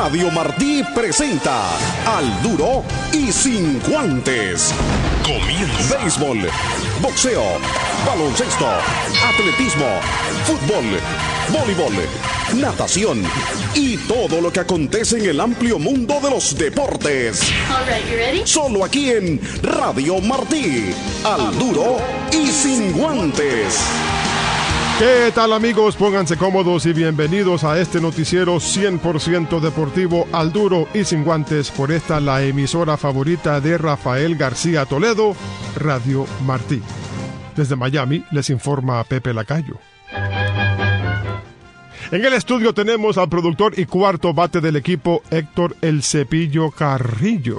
Radio Martí presenta Al Duro y Sin Guantes. Comienza. Béisbol, boxeo, baloncesto, atletismo, fútbol, voleibol, natación y todo lo que acontece en el amplio mundo de los deportes. All right, you ready? Solo aquí en Radio Martí. Al Duro y Sin Guantes. ¿Qué tal, amigos? Pónganse cómodos y bienvenidos a este noticiero 100% deportivo Al Duro y Sin Guantes por esta, la emisora favorita de Rafael García Toledo, Radio Martí. Desde Miami les informa Pepe Lacayo. En el estudio tenemos al productor y cuarto bate del equipo, Héctor El Cepillo Carrillo.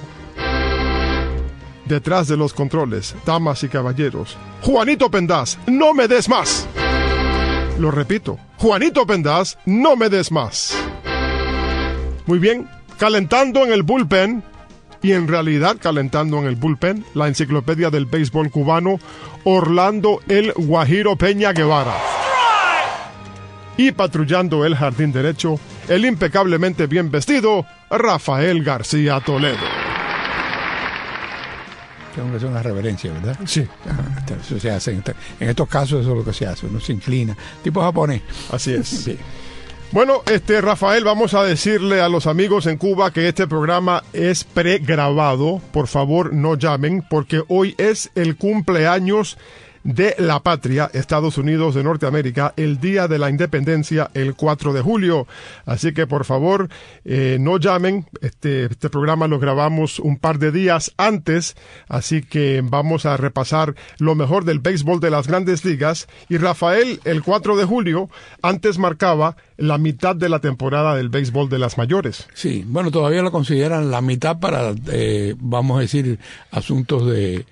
Detrás de los controles, damas y caballeros, Juanito Pendaz, no me des más. Lo repito, Juanito Pendaz, no me des más. Muy bien, calentando en el bullpen, y en realidad calentando en el bullpen, la enciclopedia del béisbol cubano, Orlando El Guajiro Peña Guevara. Y patrullando el jardín derecho, el impecablemente bien vestido, Rafael García Toledo. Tengo que hacer una reverencia, ¿verdad? Sí. Eso se hace. En estos casos eso es lo que se hace. Uno se inclina. Tipo japonés. Así es. Sí. Bueno, Rafael, vamos a decirle a los amigos en Cuba que este programa es pregrabado. Por favor, no llamen, porque hoy es el cumpleaños de la patria, Estados Unidos de Norteamérica, el día de la independencia, el 4 de julio. Así que, por favor, no llamen. Este programa lo grabamos un par de días antes, así que vamos a repasar lo mejor del béisbol de las Grandes Ligas. Y Rafael, el 4 de julio, antes marcaba la mitad de la temporada del béisbol de las mayores. Sí, bueno, todavía lo consideran la mitad para, vamos a decir, asuntos de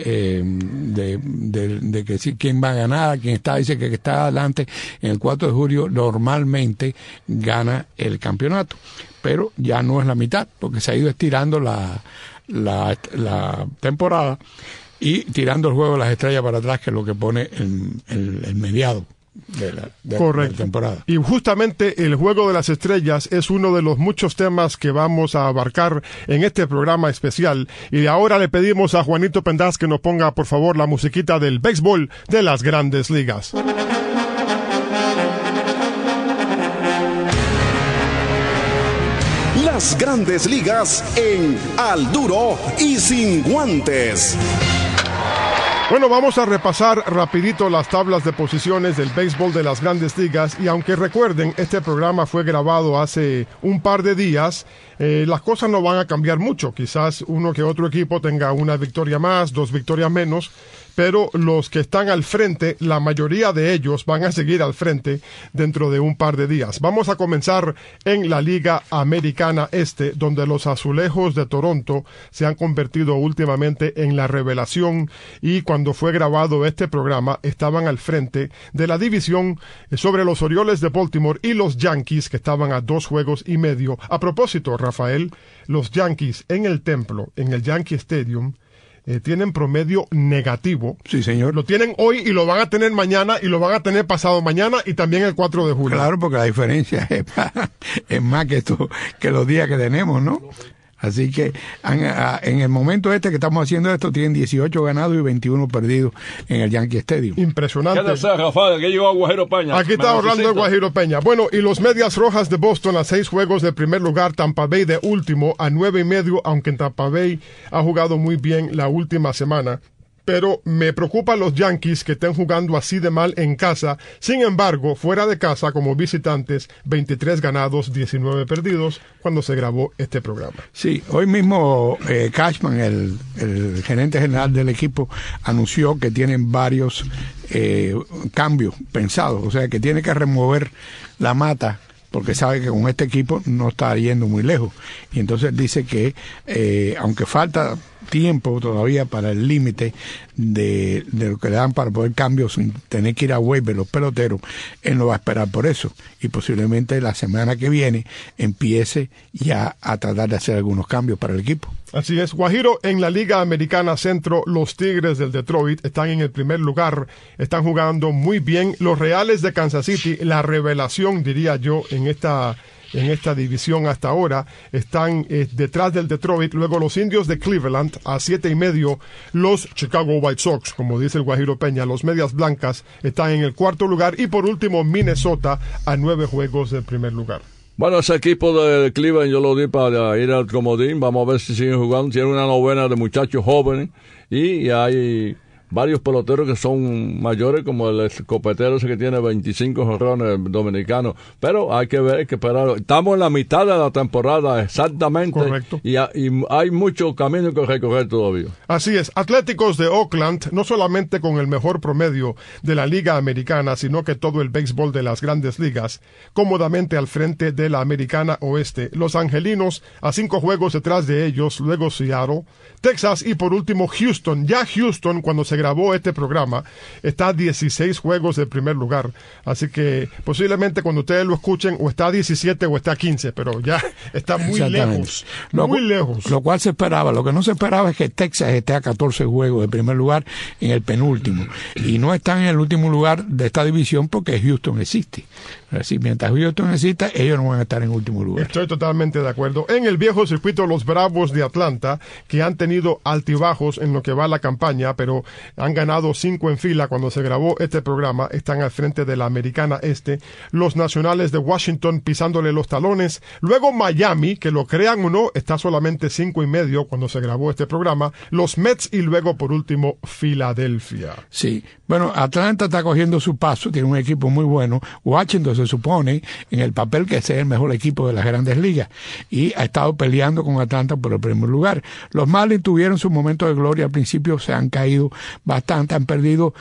que sí, quién va a ganar, quién está, dice que está adelante. En el 4 de julio normalmente gana el campeonato, pero ya no es la mitad, porque se ha ido estirando la temporada y tirando el juego de las estrellas para atrás, que es lo que pone el mediado de la temporada. Y justamente el Juego de las Estrellas es uno de los muchos temas que vamos a abarcar en este programa especial. Y ahora le pedimos a Juanito Pendaz que nos ponga, por favor, la musiquita del béisbol de las Grandes Ligas. Las Grandes Ligas en Al Duro y Sin Guantes. Bueno, vamos a repasar rapidito las tablas de posiciones del béisbol de las Grandes Ligas, y aunque recuerden, este programa fue grabado hace un par de días, las cosas no van a cambiar mucho. Quizás uno que otro equipo tenga una victoria más, 2 victorias menos, pero los que están al frente, la mayoría de ellos van a seguir al frente dentro de un par de días. Vamos a comenzar en la Liga Americana Este, donde los Azulejos de Toronto se han convertido últimamente en la revelación, y cuando fue grabado este programa estaban al frente de la división sobre los Orioles de Baltimore y los Yankees, que estaban a 2 juegos y medio. A propósito, Rafael, los Yankees en el Templo, en el Yankee Stadium, tienen promedio negativo. Sí, señor. Lo tienen hoy y lo van a tener mañana y lo van a tener pasado mañana y también el 4 de julio. Claro, porque la diferencia es más que los días que tenemos, ¿no? Así que en el momento que estamos haciendo esto, tienen 18 ganados y 21 perdidos en el Yankee Stadium. Impresionante. ¿Qué tal, Rafael? Que llegó a Guajiro Peña. Aquí está Orlando el Guajiro Peña. Bueno, y los Medias Rojas de Boston a 6 juegos de primer lugar, Tampa Bay de último a 9.5, aunque Tampa Bay ha jugado muy bien la última semana. Pero me preocupan los Yankees que estén jugando así de mal en casa. Sin embargo, fuera de casa, como visitantes, 23 ganados, 19 perdidos, cuando se grabó este programa. Sí, hoy mismo Cashman, el gerente general del equipo, anunció que tienen varios cambios pensados. O sea, que tiene que remover la mata, porque sabe que con este equipo no está yendo muy lejos. Y entonces dice que, aunque falta tiempo todavía para el límite de lo que le dan para poder cambios sin tener que ir a waiver los peloteros, él no va a esperar por eso, y posiblemente la semana que viene empiece ya a tratar de hacer algunos cambios para el equipo. Así es, Guajiro, en la Liga Americana Centro, los Tigres del Detroit están en el primer lugar, están jugando muy bien. Los Reales de Kansas City, la revelación, diría yo, en esta en esta división hasta ahora. Están detrás del Detroit, luego los Indios de Cleveland a 7.5, los Chicago White Sox, como dice el Guajiro Peña, los Medias Blancas están en el cuarto lugar, y por último Minnesota a 9 juegos del primer lugar. Bueno, ese equipo de Cleveland yo lo di para ir al comodín. Vamos a ver si siguen jugando. Tiene una novena de muchachos jóvenes y hay varios peloteros que son mayores, como el escopetero ese que tiene 25 jonrones dominicano. Pero hay que ver, hay que esperar. Estamos en la mitad de la temporada exactamente. Correcto. Y hay mucho camino que recorrer todavía. Así es. Atléticos de Oakland, no solamente con el mejor promedio de la Liga Americana, sino que todo el béisbol de las grandes ligas, cómodamente al frente de la Americana Oeste. Los Angelinos a 5 juegos detrás de ellos, luego Seattle, Texas y por último Houston. Ya Houston, cuando se grabó este programa, está a 16 juegos del primer lugar. Así que posiblemente cuando ustedes lo escuchen, o está a 17 o está a 15, pero ya está muy lejos. Muy lejos. Lo cual se esperaba. Lo que no se esperaba es que Texas esté a 14 juegos del primer lugar en el penúltimo. Y no están en el último lugar de esta división porque Houston existe. Es decir, mientras Houston exista, ellos no van a estar en último lugar. Estoy totalmente de acuerdo. En el viejo circuito, los Bravos de Atlanta, que han tenido altibajos en lo que va la campaña, pero han ganado 5 en fila cuando se grabó este programa, están al frente de la Americana Este. Los Nacionales de Washington pisándole los talones. Luego Miami, que lo crean o no, está solamente 5.5 cuando se grabó este programa. Los Mets y luego, por último, Filadelfia. Sí. Bueno, Atlanta está cogiendo su paso, tiene un equipo muy bueno. Washington se supone en el papel que es el mejor equipo de las grandes ligas y ha estado peleando con Atlanta por el primer lugar. Los Marlins tuvieron su momento de gloria al principio, se han caído bastante, han perdido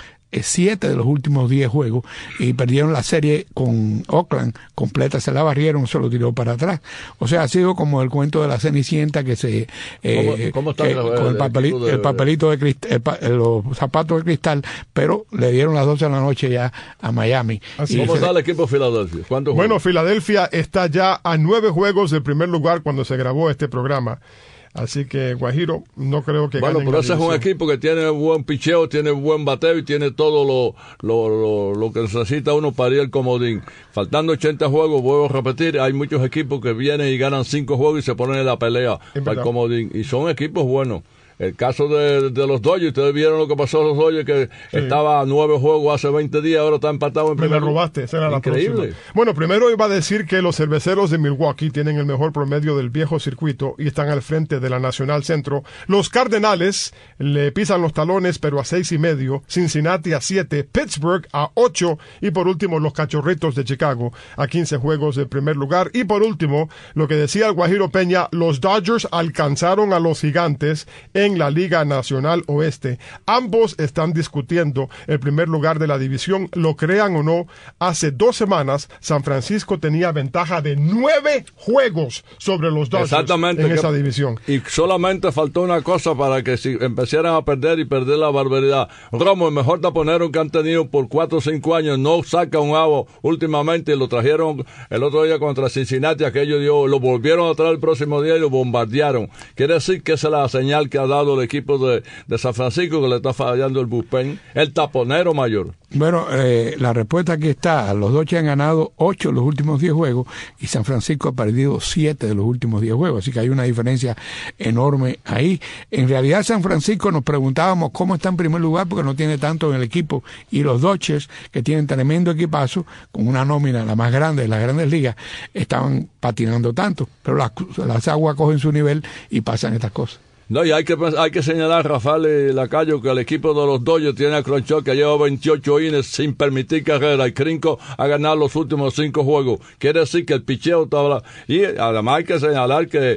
7 de los últimos 10 juegos y perdieron la serie con Oakland completa, se la barrieron, se lo tiró para atrás. O sea, ha sido como el cuento de la Cenicienta que se ¿Cómo está con el papelito de cristal, los zapatos de cristal, pero le dieron las 12 de la noche ya a Miami. ¿Cómo está el equipo de Filadelfia? Bueno, Filadelfia está ya a 9 juegos del primer lugar cuando se grabó este programa. Así que Guajiro, no creo que bueno, pero ese es un equipo que tiene buen picheo, tiene buen bateo y tiene todo lo que necesita uno para ir al comodín. Faltando 80 juegos, vuelvo a repetir, hay muchos equipos que vienen y ganan 5 juegos y se ponen en la pelea para el comodín. Y son equipos buenos. El caso de los Dodgers, ustedes vieron lo que pasó a los Dodgers, que estaba a 9 juegos hace 20 días, ahora está empatado en primer lugar. Me la robaste, esa era la Increíble. próxima. Bueno, primero iba a decir que los Cerveceros de Milwaukee tienen el mejor promedio del viejo circuito y están al frente de la Nacional Centro. Los Cardenales le pisan los talones, pero a 6.5, Cincinnati a 7, Pittsburgh a 8 y por último los Cachorritos de Chicago a 15 juegos del primer lugar. Y por último, lo que decía el Guajiro Peña, los Dodgers alcanzaron a los Gigantes en la Liga Nacional Oeste. Ambos están discutiendo el primer lugar de la división. Lo crean o no, hace 2 semanas San Francisco tenía ventaja de 9 juegos sobre los Dodgers en esa división. Y solamente faltó una cosa para que si empezaran a perder y perder la barbaridad. Romo, el mejor taponero que han tenido por 4 o 5 años, no saca un avo últimamente. Lo trajeron el otro día contra Cincinnati, aquello lo volvieron a traer el próximo día y lo bombardearon. Quiere decir que esa es la señal que ha dado el equipo de San Francisco, que le está fallando el bullpen, el taponero mayor. Bueno, la respuesta aquí está. Los Dodgers han ganado 8 de los últimos 10 juegos y San Francisco ha perdido 7 de los últimos 10 juegos, así que hay una diferencia enorme ahí. En realidad San Francisco nos preguntábamos cómo está en primer lugar porque no tiene tanto en el equipo, y los Dodgers, que tienen tremendo equipazo con una nómina la más grande de las grandes ligas, estaban patinando tanto, pero las aguas cogen su nivel y pasan estas cosas. No, y hay que señalar, Rafael Lacayo, que el equipo de los Dodgers tiene a Crenshaw, que lleva 28 innings sin permitir carrera, y Krinko ha ganado los últimos 5 juegos. Quiere decir que el picheo está... Y además hay que señalar que,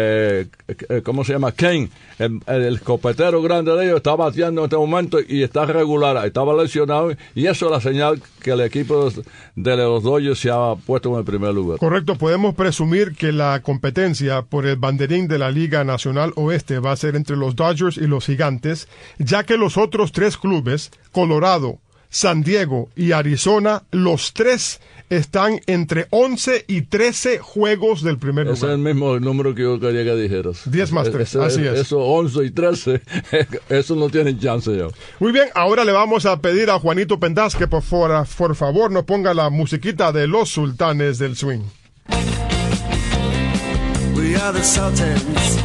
¿cómo se llama? Kane, el escopetero grande de ellos, está bateando en este momento y está regular, estaba lesionado, y eso es la señal que el equipo de los Dodgers se ha puesto en el primer lugar. Correcto, podemos presumir que la competencia por el banderín de la Liga Nacional Oeste va a ser entre los Dodgers y los Gigantes, ya que los otros 3 clubes, Colorado, San Diego y Arizona, los 3 están entre 11 y 13 juegos del primer lugar. Ese es el mismo número que yo quería que dijeras. 10 más 3, así es. Eso 11 y 13, eso no tienen chance ya. Muy bien, ahora le vamos a pedir a Juanito Pendaz que por favor nos ponga la musiquita de los Sultanes del Swing. We are the Sultans.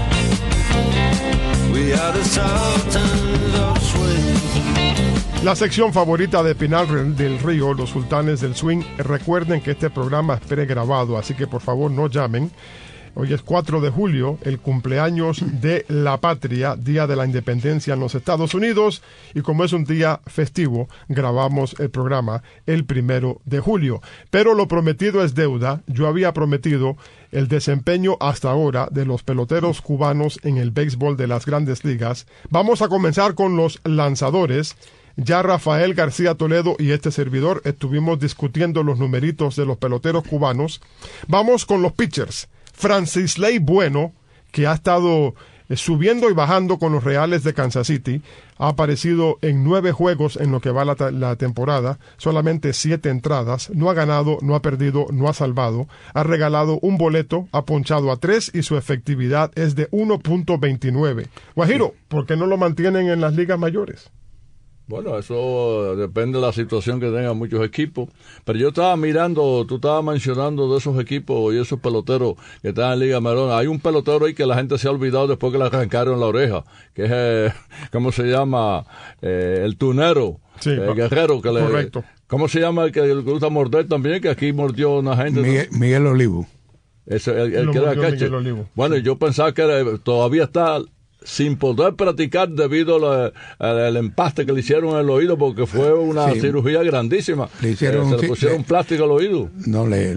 We are the Sultans of Swing. La sección favorita de Pinal del Río, los Sultanes del Swing. Recuerden que este programa es pregrabado, así que por favor no llamen. Hoy es 4 de julio, el cumpleaños de la patria, Día de la Independencia en los Estados Unidos, y como es un día festivo, grabamos el programa el 1 de julio. Pero lo prometido es deuda. Yo había prometido el desempeño hasta ahora de los peloteros cubanos en el béisbol de las Grandes Ligas. Vamos a comenzar con los lanzadores. Ya Rafael García Toledo y este servidor estuvimos discutiendo los numeritos de los peloteros cubanos. Vamos con los pitchers. Francisley Bueno, que ha estado subiendo y bajando con los Reales de Kansas City, ha aparecido en 9 juegos en lo que va la temporada, solamente 7 entradas, no ha ganado, no ha perdido, no ha salvado, ha regalado un boleto, ha ponchado a 3 y su efectividad es de 1.29. Guajiro, ¿por qué no lo mantienen en las ligas mayores? Bueno, eso depende de la situación que tengan muchos equipos. Pero yo estaba mirando, tú estabas mencionando de esos equipos y esos peloteros que están en Liga Mayor. Hay un pelotero ahí que la gente se ha olvidado después que le arrancaron la oreja, que es, ¿cómo se llama? El tunero, sí, Guerrero. Que correcto. ¿Cómo se llama el que le gusta morder también? Que aquí mordió una gente. Miguel Olivo. Ese, el que era catcher. Bueno, yo pensaba que todavía está sin poder practicar debido al empaste que le hicieron en el oído, porque fue una cirugía grandísima. Le hicieron, se le pusieron plástico al oído. Le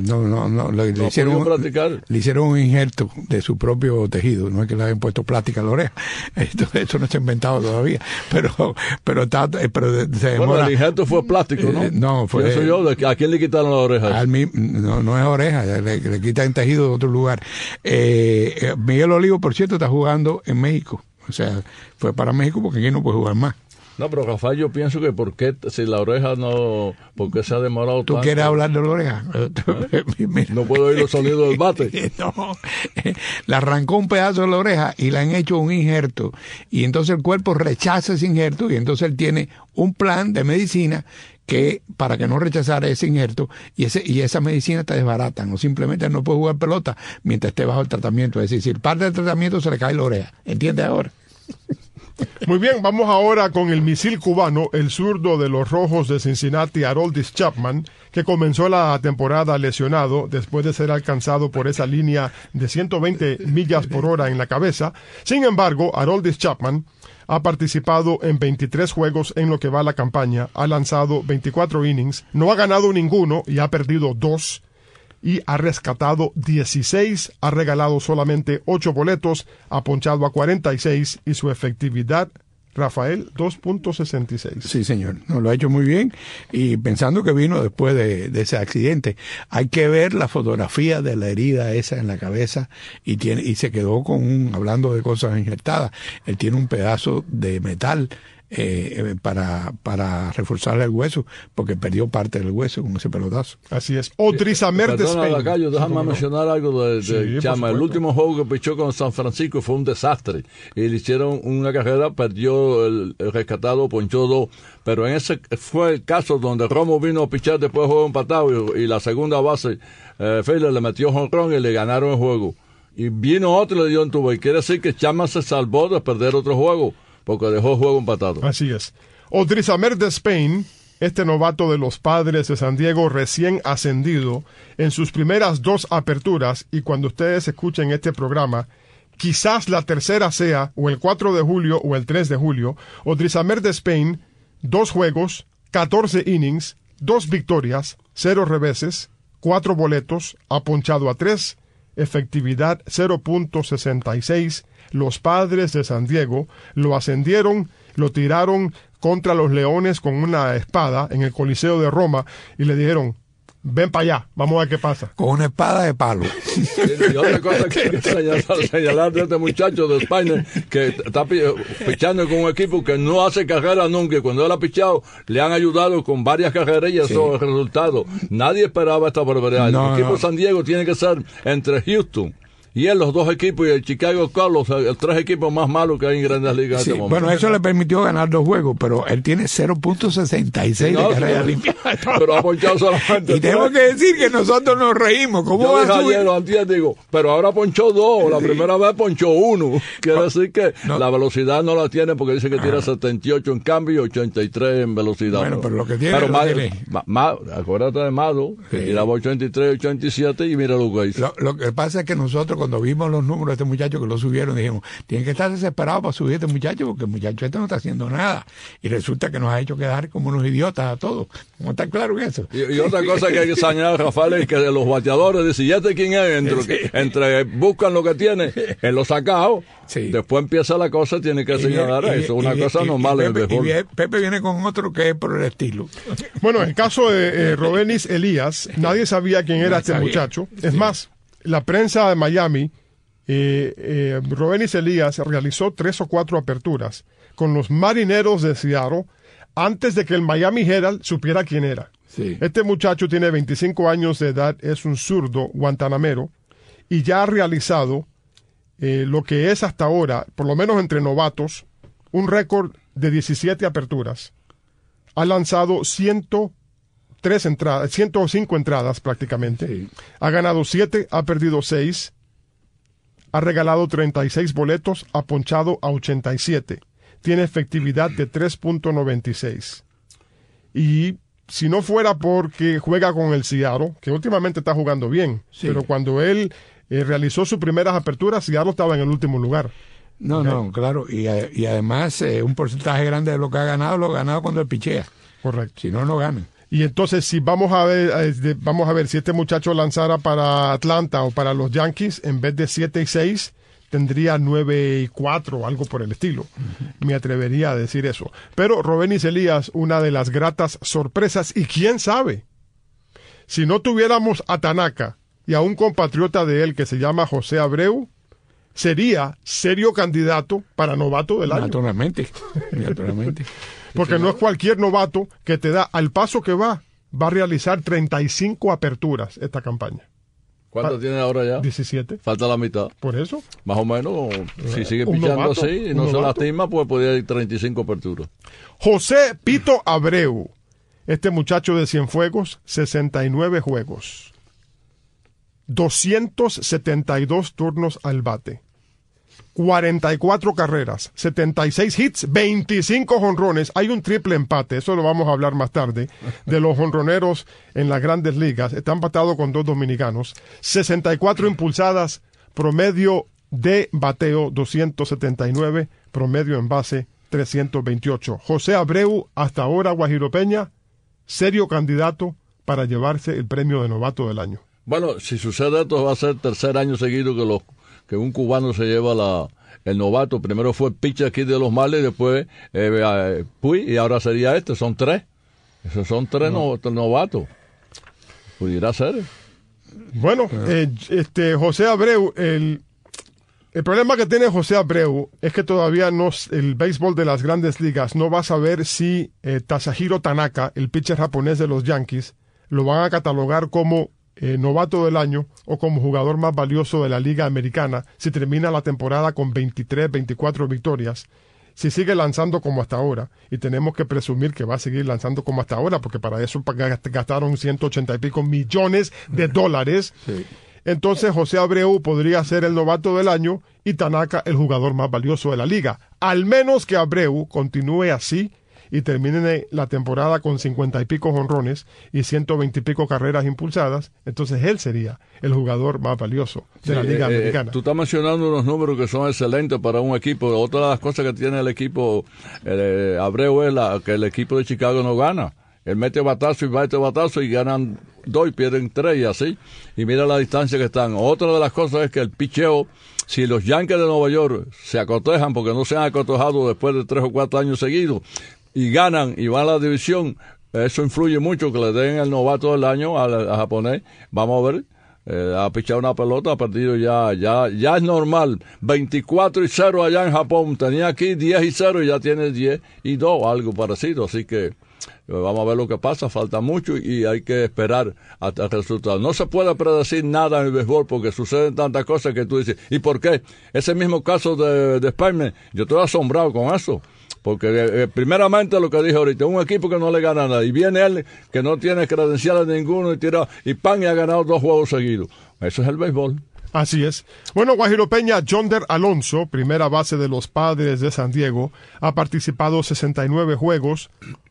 hicieron un injerto de su propio tejido, no es que le hayan puesto plástica a la oreja. Eso no se ha inventado todavía, pero se demora. Bueno, el injerto fue plástico, ¿no? No, fue. Pienso yo, ¿a quién le quitaron la oreja? No es oreja, le quitan tejido de otro lugar. Miguel Olivo, por cierto, está jugando en México. O sea, fue para México porque aquí no puede jugar más. No, pero Rafael, yo pienso que si la oreja no, ¿por qué se ha demorado tanto? ¿Tú quieres hablar de la oreja? Mira. No puedo oír los sonidos del bate. No, le arrancó un pedazo de la oreja y le han hecho un injerto. Y entonces el cuerpo rechaza ese injerto y entonces él tiene un plan de medicina que para que no rechazara ese injerto y esa medicina te desbaratan o simplemente no puede jugar pelota mientras esté bajo el tratamiento. Es decir, si parte del tratamiento se le cae la oreja. ¿Entiendes ahora? Muy bien, vamos ahora con el misil cubano, el zurdo de los Rojos de Cincinnati, Aroldis Chapman, que comenzó la temporada lesionado después de ser alcanzado por esa línea de 120 millas por hora en la cabeza. Sin embargo, Aroldis Chapman ha participado en 23 juegos en lo que va la campaña, ha lanzado 24 innings, no ha ganado ninguno y ha perdido 2, y ha rescatado 16, ha regalado solamente 8 boletos, ha ponchado a 46 y su efectividad, Rafael, 2.66. Sí, señor, lo ha hecho muy bien y pensando que vino después de ese accidente, hay que ver la fotografía de la herida esa en la cabeza y se quedó hablando de cosas injertadas, él tiene un pedazo de metal para reforzarle el hueso, porque perdió parte del hueso con ese pelotazo. Así es. Odrisamer Despain. Déjame mencionar algo de Chama. El último juego que pichó con San Francisco fue un desastre. Y le hicieron una carrera, perdió el rescatado, ponchó 2. Pero en ese fue el caso donde Romo vino a pichar después de juego empatado y la segunda base, Feiler le metió jonrón y le ganaron el juego. Y vino otro y le dio un tubo. Y quiere decir que Chama se salvó de perder otro juego, porque dejó el juego empatado. Así es. Odrisamer Despain, este novato de los Padres de San Diego recién ascendido, en sus primeras 2 aperturas, y cuando ustedes escuchen este programa, quizás la tercera sea o el 4 de julio o el 3 de julio, Odrisamer Despain, 2 juegos, 14 innings, 2 victorias, 0 reveses, 4 boletos, ha ponchado a 3, efectividad 0.66. Los Padres de San Diego lo ascendieron, lo tiraron contra los Leones con una espada en el Coliseo de Roma y le dijeron, ven para allá, vamos a ver qué pasa. Con una espada de palo. Y otra cosa que hay que señalar de este muchacho de España, que está pichando con un equipo que no hace carrera nunca, y cuando él ha pichado, le han ayudado con varias carreras y eso es el resultado. Nadie esperaba esta barbaridad. El equipo de San Diego tiene que ser entre Houston Y en los dos equipos y el Chicago Cubs, los tres equipos más malos que hay en Grandes Ligas en Sí, este momento. bueno, eso le permitió ganar 2 juegos, pero él tiene 0.66 No, de carrera sí, limpia. pero ha ponchado solamente Y tenemos que decir que nosotros nos reímos. ¿Cómo Yo va dije a subir? ayer o antier, digo, pero ahora ponchó 2, la primera vez ponchó 1. Quiere decir que no. la velocidad no la tiene porque dice que tira 78 en cambio y 83 en velocidad. Bueno, pero lo que tiene, Pero lo tiene. acuérdate de Mado, que Sí. tiraba 83, 87 y mira lo que hizo. Lo que pasa es que nosotros cuando vimos los números de este muchacho que lo subieron, dijimos, tienen que estar desesperados para subir a este muchacho porque el muchacho este no está haciendo nada. Y resulta que nos ha hecho quedar como unos idiotas a todos. ¿Cómo está claro en eso? Y otra cosa que hay que señalar, Rafael, es que de los bateadores, dice, ¿y este quién es? Entre buscan lo que tiene, en los sacados, Sí. después empieza la cosa, tiene que señalar eso, una cosa normal en el béisbol. Pepe viene con otro que es por el estilo. Bueno, en el caso de Robenis Elías, nadie sabía quién era este sabía. muchacho. Es más, la prensa de Miami, Robenis Elías realizó 3 o 4 aperturas con los Marineros de Seattle antes de que el Miami Herald supiera quién era. Sí. Este muchacho tiene 25 años de edad, es un zurdo guantanamero y ya ha realizado lo que es hasta ahora, por lo menos entre novatos, un récord de 17 aperturas. Ha lanzado 103 entradas, 105 entradas prácticamente. Sí. Ha ganado 7, ha perdido 6. Ha regalado 36 boletos, ha ponchado a 87. Tiene efectividad de 3.96. Y si no fuera porque juega con el Seattle, que últimamente está jugando bien, Sí. pero cuando él realizó sus primeras aperturas, Seattle estaba en el último lugar. No, claro. Y además, un porcentaje grande de lo que ha ganado, lo ha ganado cuando él pichea. Correcto. Si no, no gana. Y entonces, si vamos a ver si este muchacho lanzara para Atlanta o para los Yankees, en vez de 7-6, tendría 9-4 o algo por el estilo. Me atrevería a decir eso. Pero Robenis Elías, una de las gratas sorpresas, y quién sabe, si no tuviéramos a Tanaka y a un compatriota de él que se llama José Abreu, sería serio candidato para novato del año. Naturalmente. Porque no es cualquier novato que te da, al paso que va a realizar 35 aperturas esta campaña. ¿Cuánto tiene ahora ya? 17. Falta la mitad. Por eso. Más o menos, si sigue Un pichando novato, así y un no se novato. lastima, pues podría ir 35 aperturas. José Pito Abreu. Este muchacho de Cienfuegos, 69 juegos. 272 turnos al bate. 44 carreras, 76 hits, 25 jonrones. Hay un triple empate, eso lo vamos a hablar más tarde, de los jonroneros en las grandes ligas. Está empatado con 2 dominicanos. 64 impulsadas, promedio de bateo 279, promedio en base 328. José Abreu, hasta ahora Guajiro Peña, serio candidato para llevarse el premio de novato del año. Bueno, si sucede esto, va a ser el tercer año seguido que un cubano se lleva el novato. Primero fue el pitcher aquí de los Marlins, después Puy, y ahora sería este. Son 3. Esos son 3 novatos. Pudiera ser. Bueno, José Abreu, el problema que tiene José Abreu es que todavía el béisbol de las grandes ligas no va a saber si Tasahiro Tanaka, el pitcher japonés de los Yankees, lo van a catalogar como novato del año o como jugador más valioso de la Liga Americana si termina la temporada con 23, 24 victorias. Si sigue lanzando como hasta ahora, y tenemos que presumir que va a seguir lanzando como hasta ahora, porque para eso gastaron 180 y pico millones de dólares. Sí. Entonces José Abreu podría ser el novato del año y Tanaka el jugador más valioso de la liga. Al menos que Abreu continúe así y termine la temporada con 50 y pico jonrones y 120 y pico carreras impulsadas, entonces él sería el jugador más valioso de la Liga Americana. Tú estás mencionando unos números que son excelentes para un equipo. Otra de las cosas que tiene el equipo Abreu es que el equipo de Chicago no gana. Él mete batazo y mete batazo y ganan 2 y pierden 3 y así. Y mira la distancia que están. Otra de las cosas es que el picheo, si los Yankees de Nueva York se acotejan, porque no se han acotejado después de 3 o 4 años seguidos, y ganan y van a la división, eso influye mucho que le den el novato del año al japonés. Vamos a ver, ha pichado una pelota, ha perdido ya es normal. 24-0 allá en Japón, tenía aquí 10-0 y ya tiene 10-2, algo parecido, así que Vamos a ver lo que pasa, falta mucho y hay que esperar hasta el resultado. No se puede predecir nada en el béisbol porque suceden tantas cosas que tú dices, ¿y por qué? Ese mismo caso de Spider-Man, yo estoy asombrado con eso. Porque primeramente lo que dije ahorita, un equipo que no le gana nada, y viene él que no tiene credenciales ninguno y tira, y pan, y ha ganado 2 juegos seguidos. Eso es el béisbol. Así es. Bueno, Guajiro Peña, Yonder Alonso, primera base de los Padres de San Diego, ha participado 69 juegos,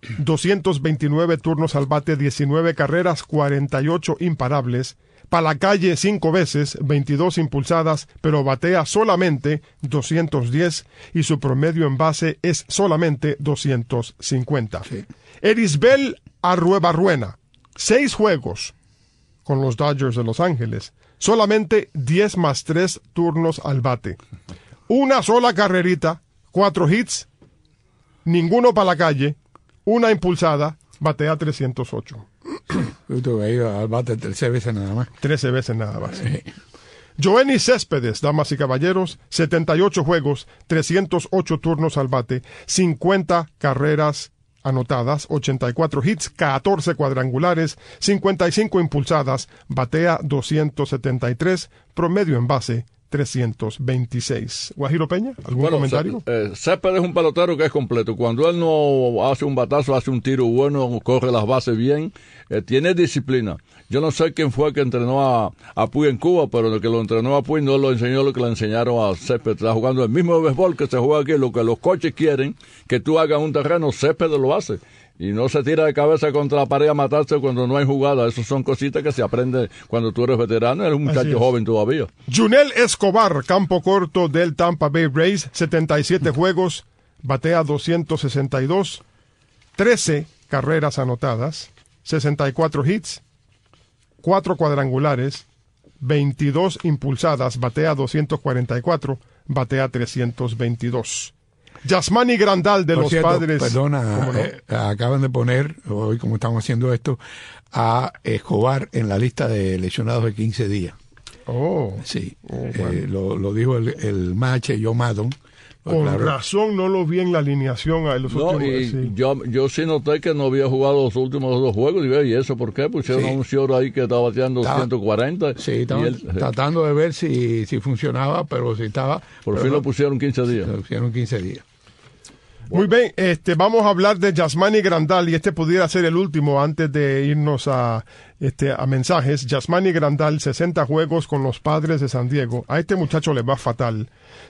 229 turnos al bate, 19 carreras, 48 imparables, para la calle 5 veces, 22 impulsadas, pero batea solamente 210 y su promedio en base es solamente 250. Sí. Erisbel Arruebarruena, 6 juegos con los Dodgers de Los Ángeles, solamente 10 más 3 turnos al bate. Una sola carrerita, 4 hits, ninguno para la calle, una impulsada, batea 308. Tú has ido al bate 13 veces nada más. 13 veces nada más. Sí. Joenny Céspedes, damas y caballeros, 78 juegos, 308 turnos al bate, 50 carreras anotadas, 84 hits, 14 cuadrangulares, 55 impulsadas, batea 273, promedio en base 326. Guajiro Peña, ¿algún comentario? Céspedes es un pelotero que es completo. Cuando él no hace un batazo, hace un tiro bueno, corre las bases bien, tiene disciplina. Yo no sé quién fue que entrenó a Puy en Cuba, pero el que lo entrenó a Puy no lo enseñó lo que le enseñaron a Céspedes. Está jugando el mismo béisbol que se juega aquí. Lo que los coaches quieren que tú hagas un terreno, Céspedes lo hace. Y no se tira de cabeza contra la pared a matarse cuando no hay jugada. Esas son cositas que se aprende cuando tú eres veterano. Eres un muchacho joven todavía. Junel Escobar, campo corto del Tampa Bay Rays, 77 juegos, batea 262, 13 carreras anotadas, 64 hits, 4 cuadrangulares, 22 impulsadas, batea 244, batea 322. Yasmani Grandal de los Padres. Perdona, ¿no? Acaban de poner, hoy como estamos haciendo esto, a Escobar en la lista de lesionados de 15 días. Oh. Sí, bueno. Lo dijo el Mache Joe Maddon. Con razón no lo vi en la alineación a los últimos. Sí. Yo sí noté que no había jugado los últimos 2 juegos. ¿Y eso por qué? Pusieron a un señor ahí que estaba bateando 140. Sí, estaban tratando de ver si funcionaba, pero si estaba... Por fin lo pusieron 15 días. Lo pusieron 15 días. Muy bien, vamos a hablar de Yasmani Grandal y pudiera ser el último antes de irnos a mensajes. Yasmani Grandal, 60 juegos con los Padres de San Diego. A este muchacho le va fatal.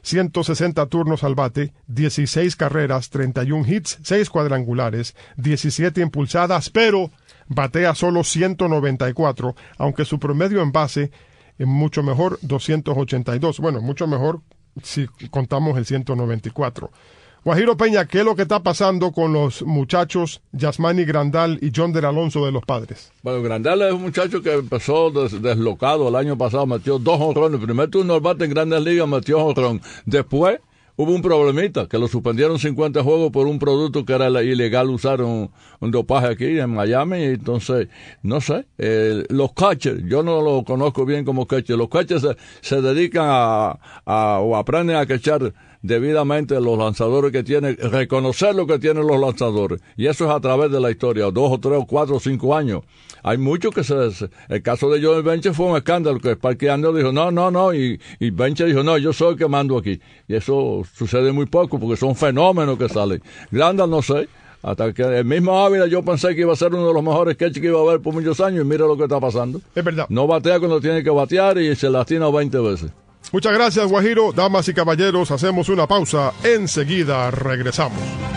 160 turnos al bate, 16 carreras, 31 hits, 6 cuadrangulares, 17 impulsadas, pero batea solo 194, aunque su promedio en base es mucho mejor, 282. Bueno, mucho mejor si contamos el 194. Guajiro Peña, ¿qué es lo que está pasando con los muchachos Yasmani Grandal y Yonder Alonso de los Padres? Bueno, Grandal es un muchacho que empezó deslocado el año pasado, metió 2 jonrones. El primer turno al bate en Grandes Ligas metió jonrón. Después hubo un problemita, que lo suspendieron 50 juegos por un producto que era ilegal usar un dopaje aquí en Miami. Y entonces, no sé, los catchers, yo no lo conozco bien como catcher. Los catchers se dedican o aprenden a catchar debidamente los lanzadores que tienen, reconocer lo que tienen los lanzadores, y eso es a través de la historia, 2 o 3 o 4 o 5 años. Hay muchos que el caso de Joel Bencher fue un escándalo, que Sparky Anderson dijo no, y Bencher dijo no, yo soy el que mando aquí, y eso sucede muy poco porque son fenómenos que salen. Grandal no sé, hasta que el mismo Ávila yo pensé que iba a ser uno de los mejores catchers que iba a haber por muchos años, y mira lo que está pasando. Es verdad. No batea cuando tiene que batear y se lastima 20 veces. Muchas gracias, Guajiro. Damas y caballeros, hacemos una pausa. Enseguida regresamos.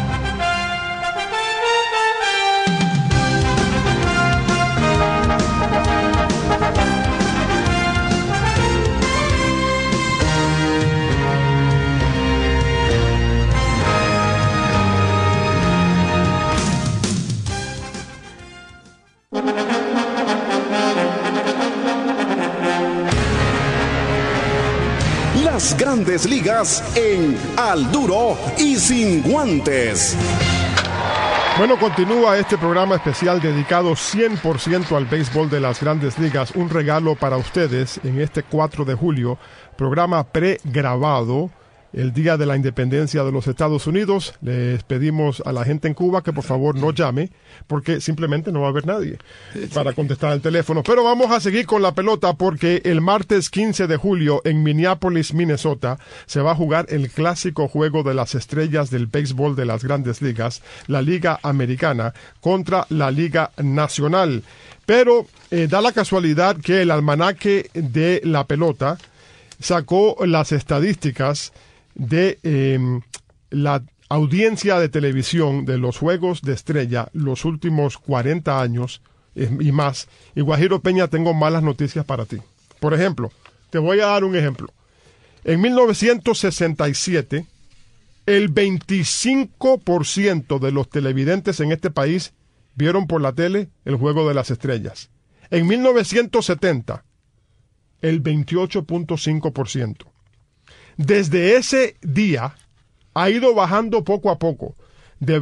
Las Grandes Ligas en Al Duro y Sin Guantes. Bueno, continúa este programa especial dedicado 100% al béisbol de las Grandes Ligas. Un regalo para ustedes en este 4 de julio, programa pregrabado el Día de la Independencia de los Estados Unidos. Les pedimos a la gente en Cuba que por favor no llame, porque simplemente no va a haber nadie para contestar el teléfono. Pero vamos a seguir con la pelota, porque el martes 15 de julio en Minneapolis, Minnesota, se va a jugar el clásico juego de las estrellas del béisbol de las Grandes Ligas, la Liga Americana contra la Liga Nacional. Pero da la casualidad que el almanaque de la pelota sacó las estadísticas de la audiencia de televisión de los juegos de estrella los últimos 40 años y más. Y Guajiro Peña, tengo malas noticias para ti. Por ejemplo, te voy a dar un ejemplo. En 1967, el 25% de los televidentes en este país vieron por la tele el Juego de las Estrellas. En 1970, el 28.5%. Desde ese día ha ido bajando poco a poco, de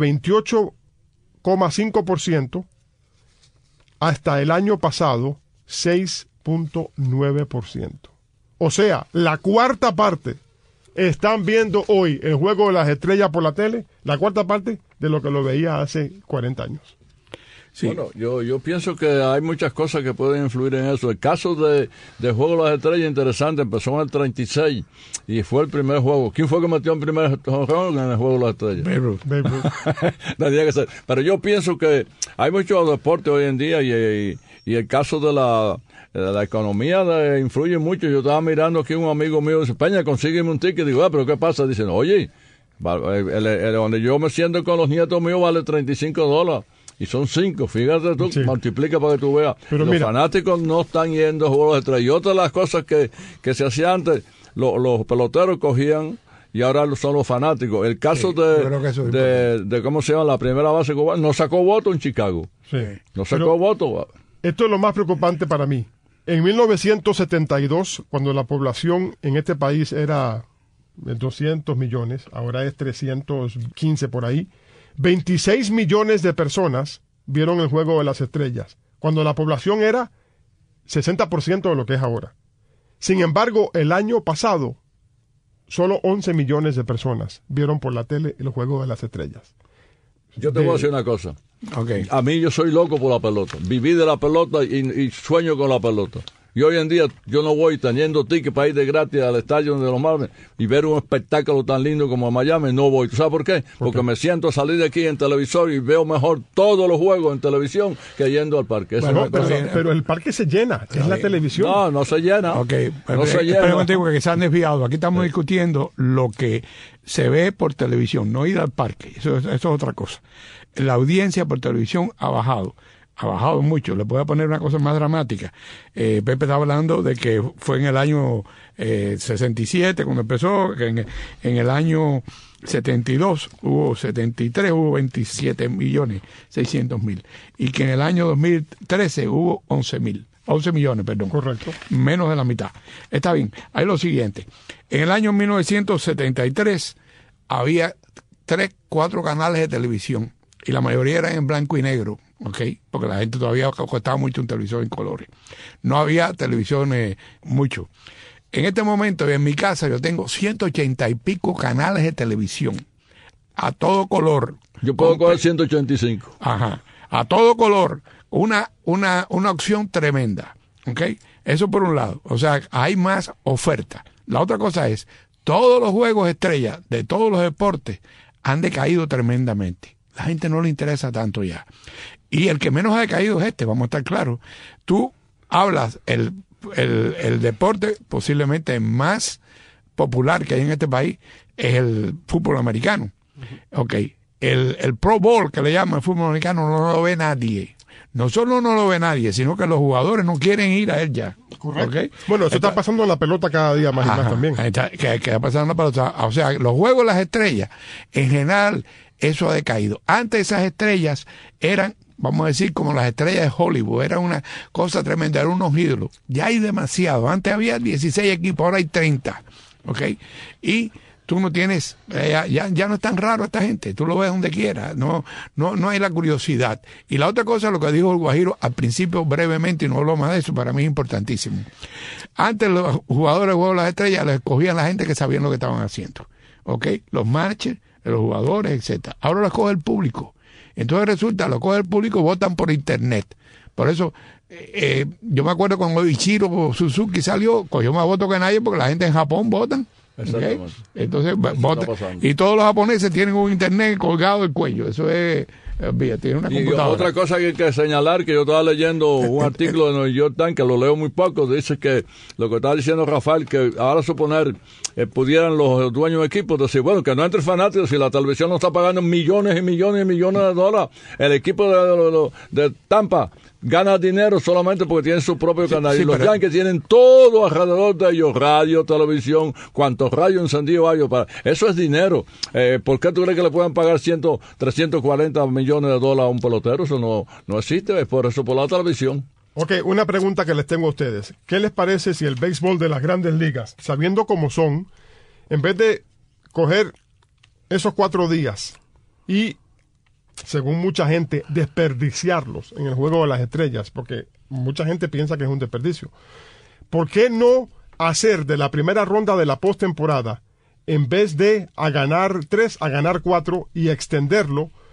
28,5% hasta el año pasado, 6.9%. O sea, la cuarta parte están viendo hoy el Juego de las Estrellas por la tele, la cuarta parte de lo que lo veía hace 40 años. Sí. Bueno, yo pienso que hay muchas cosas que pueden influir en eso. El caso de Juego de las Estrellas interesante, empezó en el 36 y fue el primer juego. ¿Quién fue que metió el primer juego en el Juego de las Estrellas? Babe Ruth. Tenía que ser. Pero yo pienso que hay muchos deportes hoy en día y el caso de la economía influye mucho. Yo estaba mirando aquí un amigo mío, dice, Peña, consígueme un ticket. Digo, pero ¿qué pasa? Dicen, oye, donde yo me siento con los nietos míos vale $35. Y son 5, fíjate tú, multiplica para que tú veas. Pero los fanáticos no están yendo a Juegos de Estrellas. Y otra de las cosas que se hacía antes, los peloteros cogían y ahora son los fanáticos. El caso de ¿cómo se llama? La primera base cubana, no sacó voto en Chicago. Sí. No sacó voto. Esto es lo más preocupante para mí. En 1972, cuando la población en este país era 200 millones, ahora es 315 por ahí, 26 millones de personas vieron el Juego de las Estrellas, cuando la población era 60% de lo que es ahora. Sin embargo, el año pasado, solo 11 millones de personas vieron por la tele el Juego de las Estrellas. Yo te voy a decir una cosa. Okay. A mí yo soy loco por la pelota. Viví de la pelota y sueño con la pelota. Y hoy en día yo no voy teniendo ticket para ir de gratis al estadio de los Marlins y ver un espectáculo tan lindo como en Miami. No voy. ¿Tú sabes por qué? Porque me siento a salir de aquí en televisor y veo mejor todos los juegos en televisión que yendo al parque. Bueno, pero el parque se llena. Es la televisión. No se llena. Okay. No se llena. Pero contigo que se han desviado. Aquí estamos discutiendo lo que se ve por televisión, no ir al parque. Eso es otra cosa. La audiencia por televisión ha bajado mucho. Le voy a poner una cosa más dramática. Pepe estaba hablando de que fue en el año 67 cuando empezó, que en el año 72 hubo 27.600.000 y que en el año 2013 hubo 11 millones, perdón. Correcto. Menos de la mitad. Está bien. Hay lo siguiente. En el año 1973 había 4 canales de televisión y la mayoría eran en blanco y negro, ¿ok? Porque la gente todavía costaba mucho un televisor en colores. No había televisiones mucho. En este momento, en mi casa, yo tengo 180 y pico canales de televisión a todo color. Yo puedo coger 185. Ajá. A todo color. Una opción tremenda, ¿ok? Eso por un lado. O sea, hay más oferta. La otra cosa es, todos los juegos estrellas de todos los deportes han decaído tremendamente. La gente no le interesa tanto ya. Y el que menos ha decaído es vamos a estar claros. Tú hablas, el deporte posiblemente más popular que hay en este país es el fútbol americano. Ok. El Pro Bowl, que le llaman el fútbol americano, no lo ve nadie. No solo no lo ve nadie, sino que los jugadores no quieren ir a él ya. Correcto. ¿Okay? Bueno, eso está pasando en la pelota cada día más y más también. Que está pasando en la pelota. O sea, los juegos de las estrellas, en general, eso ha decaído. Antes esas estrellas eran, vamos a decir, como las estrellas de Hollywood. Era una cosa tremenda, eran unos ídolos. Ya hay demasiado. Antes había 16 equipos, ahora hay 30. ¿Ok? Y tú no tienes, ya no es tan raro esta gente, tú lo ves donde quiera, no hay la curiosidad. Y la otra cosa, lo que dijo el Guajiro al principio brevemente, y no hablo más de eso, para mí es importantísimo. Antes los jugadores de Juego de las Estrellas les escogían la gente que sabían lo que estaban haciendo. ¿ok? Los managers, los jugadores, etcétera. Ahora lo coge el público. Entonces resulta, lo coge el público, votan por internet. Por eso, yo me acuerdo cuando Ichiro Suzuki salió, cogió más votos que nadie porque la gente en Japón votan. ¿Okay? Entonces, votan. Y todos los japoneses tienen un internet colgado del cuello. Eso es... tiene una computadora. Y otra cosa que hay que señalar, que yo estaba leyendo un artículo de New York Times, que lo leo muy poco, dice que lo que estaba diciendo Rafael, que ahora suponer pudieran los dueños de equipos decir, bueno, que no entre fanáticos, si la televisión no está pagando millones y millones y millones de dólares, el equipo de Tampa gana dinero solamente porque tienen su propio canal. Y los Yankees tienen todo alrededor de ellos, radio, televisión, cuantos radios encendidos hay. Eso es dinero. ¿Por qué tú crees que le puedan pagar 340 millones de dólares a un pelotero? Eso no existe, es por eso, por la televisión. Ok, una pregunta que les tengo a ustedes. ¿Qué les parece si el béisbol de las grandes ligas, sabiendo cómo son, en vez de coger esos 4 días y, según mucha gente, desperdiciarlos en el Juego de las Estrellas, porque mucha gente piensa que es un desperdicio, ¿por qué no hacer de la primera ronda de la postemporada, en vez de a ganar 3, a ganar 4 y extender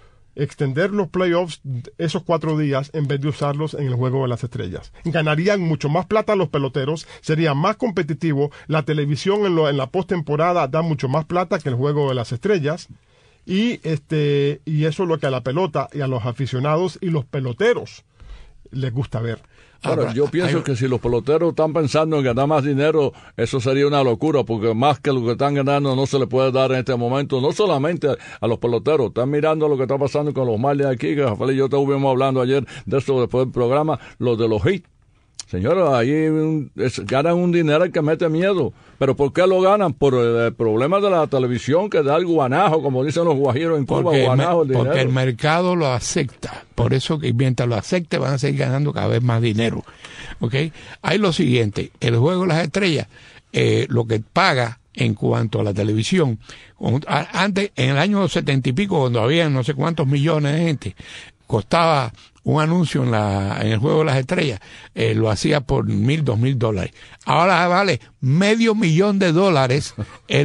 los playoffs esos 4 días en vez de usarlos en el Juego de las Estrellas? Ganarían mucho más plata los peloteros, sería más competitivo, la televisión en la postemporada da mucho más plata que el Juego de las Estrellas, y eso es lo que a la pelota y a los aficionados y los peloteros les gusta ver. Ahora, yo pienso que si los peloteros están pensando en ganar más dinero, eso sería una locura, porque más que lo que están ganando no se le puede dar en este momento, no solamente a los peloteros. Están mirando lo que está pasando con los Marlins aquí, que Rafael y yo estuvimos hablando ayer de eso después del programa, los de los hits. Señores, ahí ganan un dinero que mete miedo. ¿Pero por qué lo ganan? Por el problema de la televisión, que da el guanajo, como dicen los guajiros en Cuba, guanajo el dinero. Porque el mercado lo acepta. Por eso que mientras lo acepte van a seguir ganando cada vez más dinero. ¿Ok? Hay lo siguiente, el Juego de las Estrellas, lo que paga en cuanto a la televisión, antes, en el año 70 y pico, cuando había no sé cuántos millones de gente, costaba un anuncio en el Juego de las Estrellas, lo hacía por $1,000, $2,000. Ahora vale $500,000 el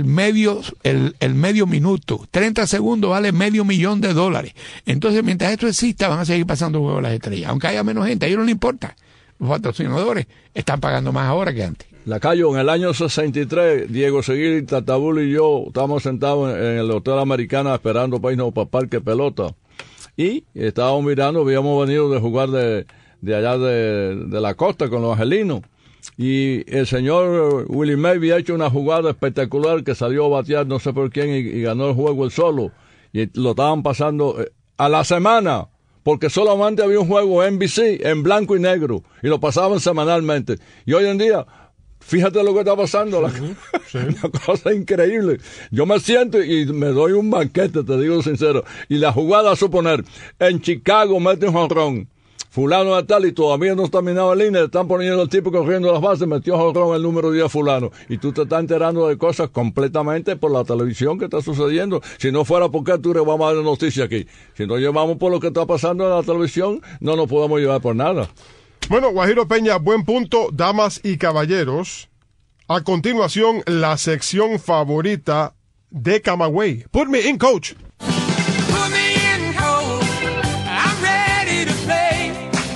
medio minuto. 30 segundos vale $500,000. Entonces, mientras esto exista, van a seguir pasando el Juego de las Estrellas. Aunque haya menos gente, a ellos no les importa. Los patrocinadores están pagando más ahora que antes. Lacayo, en el año 63, Diego Seguir, Tatabul y yo estábamos sentados en el Hotel Americana esperando para irnos para Parque Pelota. Y estábamos mirando, habíamos venido de jugar de allá de la costa con los angelinos. Y el señor Willie May había hecho una jugada espectacular que salió a batear no sé por quién y ganó el juego él solo. Y lo estaban pasando a la semana, porque solamente había un juego NBC en blanco y negro y lo pasaban semanalmente. Y hoy en día, fíjate lo que está pasando, una cosa increíble. Yo me siento y me doy un banquete, te digo sincero. Y la jugada, a suponer, en Chicago mete un jonrón, fulano de tal, y todavía no está terminado el línea, están poniendo el tipo corriendo las bases, metió jonrón el número 10 fulano. Y tú te estás enterando de cosas completamente por la televisión que está sucediendo. Si no fuera porque tú le vamos a dar noticias aquí. Si no llevamos por lo que está pasando en la televisión, no nos podemos llevar por nada. Bueno, Guajiro Peña, buen punto, damas y caballeros. A continuación, la sección favorita de Camagüey. Put me in, coach. Put me in, coach. I'm ready to play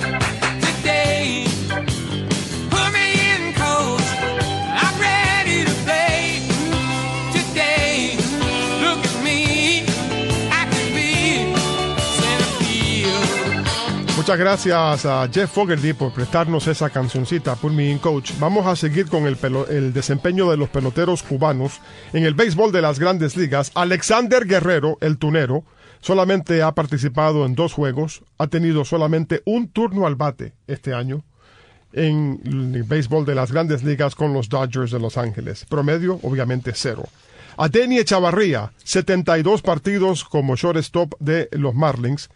today. Put me in, coach. I'm ready to play today. Look at me. I can be center field. Muchas gracias a Jeff Fogerty por prestarnos esa cancioncita, Put Me In, Coach. Vamos a seguir con el desempeño de los peloteros cubanos en el béisbol de las grandes ligas. Alexander Guerrero, el tunero, solamente ha participado en 2 juegos, ha tenido solamente un turno al bate este año en el béisbol de las grandes ligas con los Dodgers de Los Ángeles. Promedio, obviamente, 0. Adeiny Echavarría, 72 partidos como shortstop de los Marlins,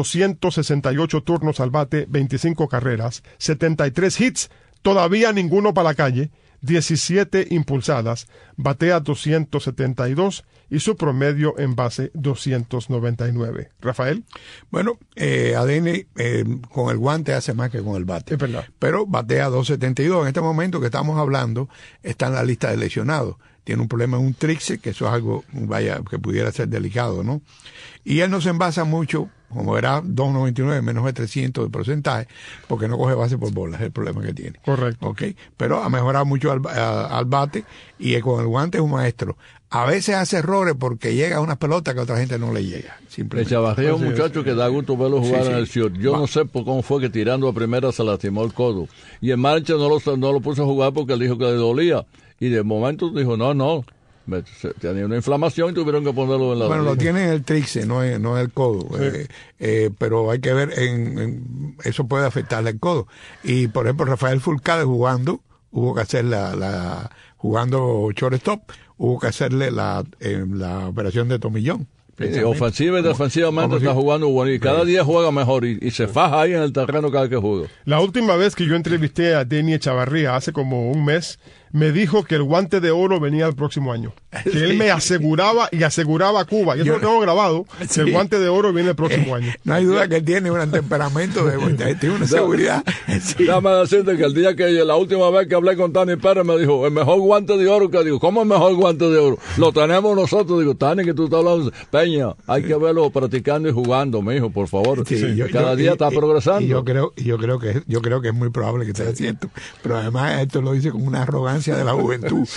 268 turnos al bate, 25 carreras, 73 hits, todavía ninguno para la calle, 17 impulsadas, batea 272 y su promedio en base 299. Rafael. Bueno, Adeiny con el guante hace más que con el bate. Es verdad. Pero batea 272. En este momento que estamos hablando está en la lista de lesionados. tiene un problema en un tríceps, que eso es algo, vaya, que pudiera ser delicado, ¿no? Y él no se envasa mucho, como era 2.99, menos de 300 de porcentaje, porque no coge base por bola, es el problema que tiene. Correcto. Okay. Pero ha mejorado mucho al bate, y con el guante es un maestro. A veces hace errores porque llega a unas pelotas que a otra gente no le llega. El Chavarría es un muchacho que da gusto verlo jugar en el Ciudad. Yo no sé por cómo fue que tirando a primera se lastimó el codo. Y en marcha no lo puso a jugar porque él dijo que le dolía. Y de momento dijo, no. Tenía una inflamación y tuvieron que ponerlo en la... Bueno, lo tiene en el tríceps, no en el codo. Sí. Pero hay que ver, eso puede afectarle el codo. Y, por ejemplo, Rafael Fulcade jugando, hubo que hacer jugando shortstop, hubo que hacerle la operación de tomillón. Ofensiva y defensivamente está jugando bueno y cada día juega mejor y se faja ahí en el terreno cada que juega. La última vez que yo entrevisté a Denny Echavarría, hace como un mes, me dijo que el guante de oro venía el próximo año. Que él me aseguraba y aseguraba a Cuba. Y eso lo tengo grabado, que el guante de oro viene el próximo año. No hay duda que él tiene un temperamento, tiene una seguridad. Déjame decirte que el día que la última vez que hablé con Tani Pérez me dijo, el mejor guante de oro, que digo, ¿cómo el mejor guante de oro? Lo tenemos nosotros. Digo, Tani, que tú estás hablando, Peña, hay que verlo practicando y jugando, mijo, por favor. Cada día está progresando. Y yo creo que es muy probable que sea cierto. Pero además esto lo dice con una arrogancia de la juventud.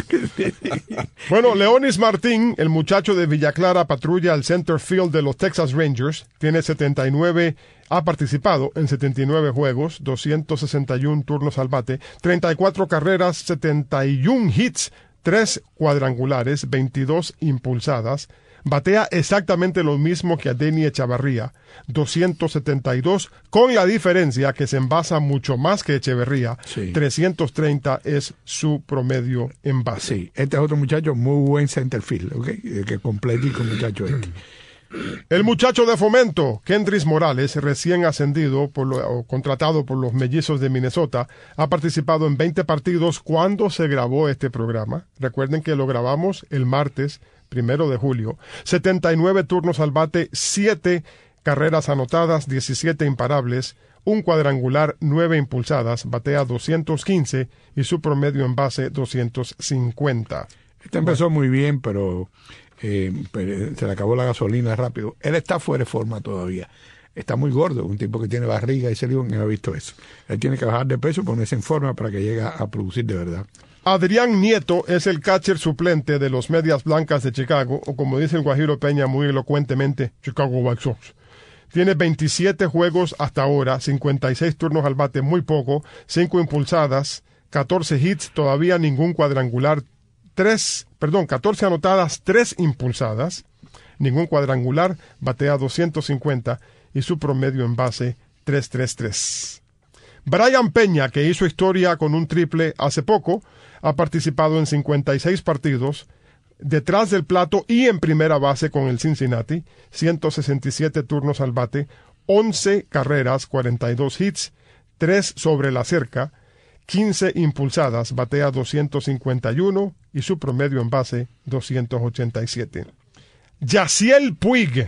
Bueno, Leonis Martín, el muchacho de Villa Clara, patrulla al center field de los Texas Rangers, ha participado en 79 juegos, 261 turnos al bate, 34 carreras, 71 hits, 3 cuadrangulares, 22 impulsadas. Batea exactamente lo mismo que a Denny Echavarría, 272, con la diferencia que se envasa mucho más que Echeverría. Sí. 330 es su promedio en base. Sí, este es otro muchacho muy buen centerfield, ¿okay? Que completico muchacho este. El muchacho de Fomento, Kendrys Morales, recién ascendido contratado por los Mellizos de Minnesota, ha participado en 20 partidos cuando se grabó este programa. Recuerden que lo grabamos el martes 1 de julio. 79 turnos al bate, 7 carreras anotadas, 17 imparables, un cuadrangular, 9 impulsadas, batea 215 y su promedio en base 250. Este empezó muy bien, pero se le acabó la gasolina rápido. Él está fuera de forma todavía. Está muy gordo, un tipo que tiene barriga y se no ha visto eso. Él tiene que bajar de peso, ponerse en forma para que llegue a producir de verdad. Adrián Nieto es el catcher suplente de los Medias Blancas de Chicago, o como dice el Guajiro Peña muy elocuentemente, Chicago White Sox. Tiene 27 juegos hasta ahora, 56 turnos al bate, muy poco, 5 impulsadas, 14 hits, todavía ningún cuadrangular, 14 anotadas, 3 impulsadas, ningún cuadrangular, batea 250 y su promedio en base 3.33. Brian Peña, que hizo historia con un triple hace poco, ha participado en 56 partidos, detrás del plato y en primera base con el Cincinnati, 167 turnos al bate, 11 carreras, 42 hits, 3 sobre la cerca, 15 impulsadas, batea 251 y su promedio en base 287. Yasiel Puig,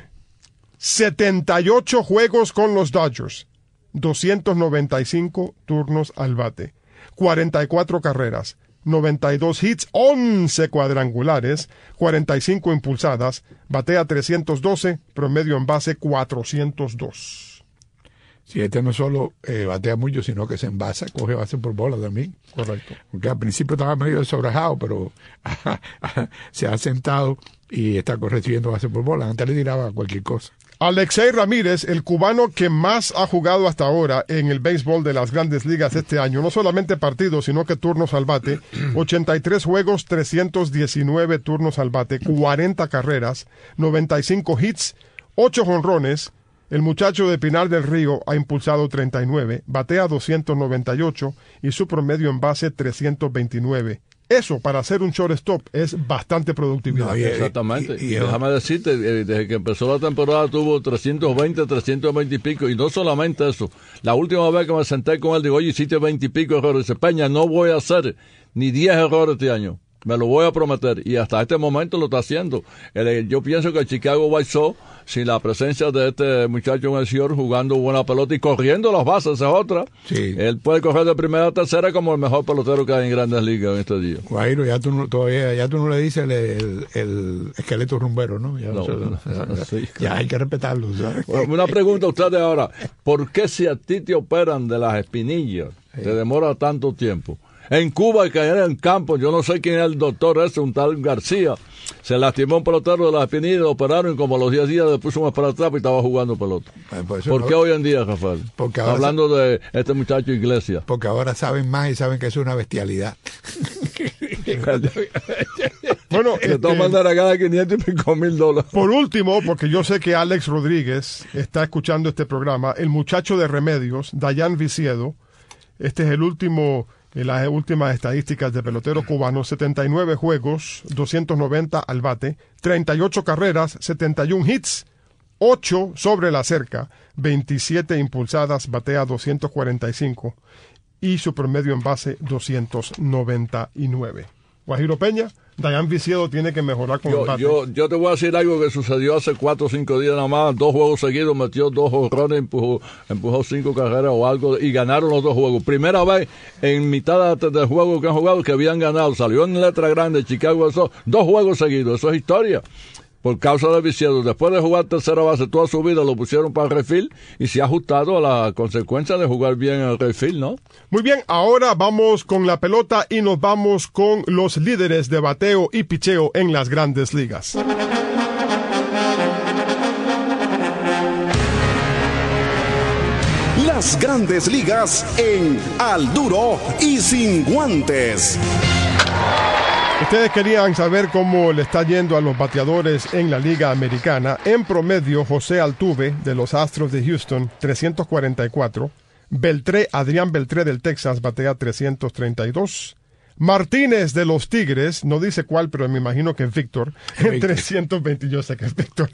78 juegos con los Dodgers, 295 turnos al bate, 44 carreras, 92 hits, 11 cuadrangulares, 45 impulsadas, batea 312, promedio en base 402. Sí, este no solo batea mucho, sino que se envasa, coge base por bola también. Correcto. Porque al principio estaba medio desobrajado, pero se ha sentado y está recibiendo base por bola. Antes le tiraba cualquier cosa. Alexei Ramírez, el cubano que más ha jugado hasta ahora en el béisbol de las Grandes Ligas este año, no solamente partidos, sino que turnos al bate, 83 juegos, 319 turnos al bate, 40 carreras, 95 hits, 8 jonrones. El muchacho de Pinar del Río ha impulsado 39, batea 298 y su promedio en base 329. Eso, para hacer un shortstop, es bastante productividad. No, exactamente. Y déjame decirte, desde que empezó la temporada tuvo 320, 320 y pico. Y no solamente eso. La última vez que me senté con él, digo, oye, hiciste 20 y pico errores. Dice, Peña, no voy a hacer ni 10 errores este año. Me lo voy a prometer. Y hasta este momento lo está haciendo. Yo pienso que el Chicago White Sox, sin la presencia de este muchacho en el Señor jugando buena pelota y corriendo las bases, esa es otra. Sí. Él puede correr de primera a tercera como el mejor pelotero que hay en Grandes Ligas en este día. Guairo, ya tú no le dices el esqueleto rumbero, ¿no? Sí. Ya hay que respetarlo, ¿sabes? Bueno, una pregunta a ustedes ahora. ¿Por qué si a ti te operan de las espinillas te demora tanto tiempo? En Cuba, que era en campo, yo no sé quién es el doctor ese, un tal García, se lastimó un pelotero de las espinillas, lo operaron y como a los 10 días le puso un esparatrapo y estaba jugando pelota. ¿Por qué hoy en día, Rafael? Porque ahora hablando de este muchacho Iglesias. Porque ahora saben más y saben que es una bestialidad. Bueno, de todas maneras gana $500,000. Por último, porque yo sé que Alex Rodríguez está escuchando este programa, el muchacho de Remedios, Dayan Viciedo, este es el último, las últimas estadísticas de pelotero cubano: 79 juegos, 290 al bate, 38 carreras, 71 hits, 8 sobre la cerca, 27 impulsadas, batea 245 y su promedio en base 299. Guajiro Peña, Dayan Viciedo tiene que mejorar con el bate. Yo te voy a decir algo que sucedió hace 4 o 5 días nada más. 2 juegos seguidos, metió 2 jonrones, empujó 5 carreras o algo y ganaron los 2 juegos. Primera vez en mitad del juego que han jugado que habían ganado. Salió en letra grande Chicago Sox, 2 juegos seguidos. Eso es historia. Por causa de Viciedo. Después de jugar tercera base toda su vida, lo pusieron para el refill y se ha ajustado a la consecuencia de jugar bien en el refill, ¿no? Muy bien, ahora vamos con la pelota y nos vamos con los líderes de bateo y picheo en las Grandes Ligas. Las Grandes Ligas en Al Duro y Sin Guantes. Ustedes querían saber cómo le está yendo a los bateadores en la Liga Americana. En promedio, José Altuve, de los Astros de Houston, 344. Adrián Beltré del Texas batea 332. Martínez de los Tigres, no dice cuál, pero me imagino que es Víctor, 320, yo sé que es Víctor,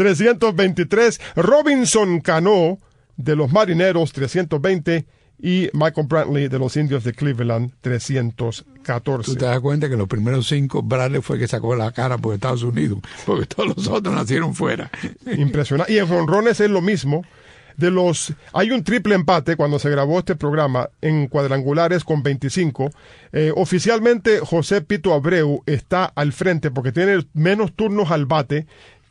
323. Robinson Cano de los Marineros, 320. Y Michael Brantley de los Indios de Cleveland, 314. Tú te das cuenta que los primeros 5, Bradley fue que sacó la cara por Estados Unidos, porque todos los otros nacieron fuera. Impresionante. Y en jonrones es lo mismo. Hay un triple empate cuando se grabó este programa en cuadrangulares con 25. Oficialmente José Pito Abreu está al frente porque tiene menos turnos al bate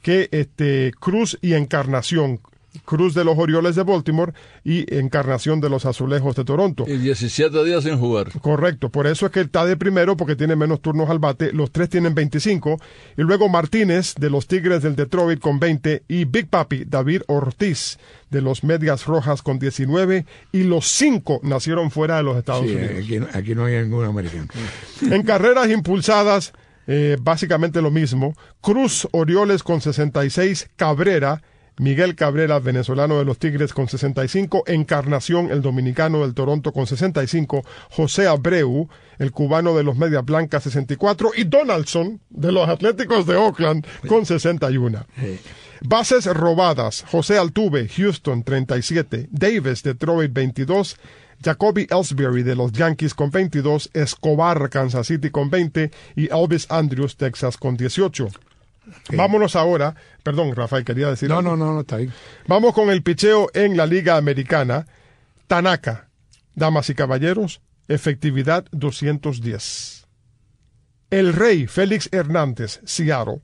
que Cruz y Encarnación. Cruz de los Orioles de Baltimore y Encarnación de los Azulejos de Toronto. Y 17 días sin jugar. Correcto, por eso es que él está de primero, porque tiene menos turnos al bate. Los 3 tienen 25. Y luego Martínez de los Tigres del Detroit con 20. Y Big Papi, David Ortiz de los Medias Rojas con 19. Y los 5 nacieron fuera de los Estados Unidos. Aquí no hay ningún americano. En carreras impulsadas, básicamente lo mismo. Cruz, Orioles con 66. Cabrera, Miguel Cabrera, venezolano de los Tigres con 65, Encarnación, el dominicano del Toronto con 65, José Abreu, el cubano de los Medias Blancas 64 y Donaldson de los Atléticos de Oakland con 61. Bases robadas, José Altuve, Houston 37, Davis, Detroit 22, Jacoby Ellsbury de los Yankees con 22, Escobar, Kansas City con 20 y Elvis Andrews, Texas con 18. Okay. Vámonos ahora, perdón, Rafael, quería decir algo. No, está ahí. Vamos con el picheo en la Liga Americana. Tanaka, damas y caballeros, efectividad 210. El Rey, Félix Hernández, Seattle,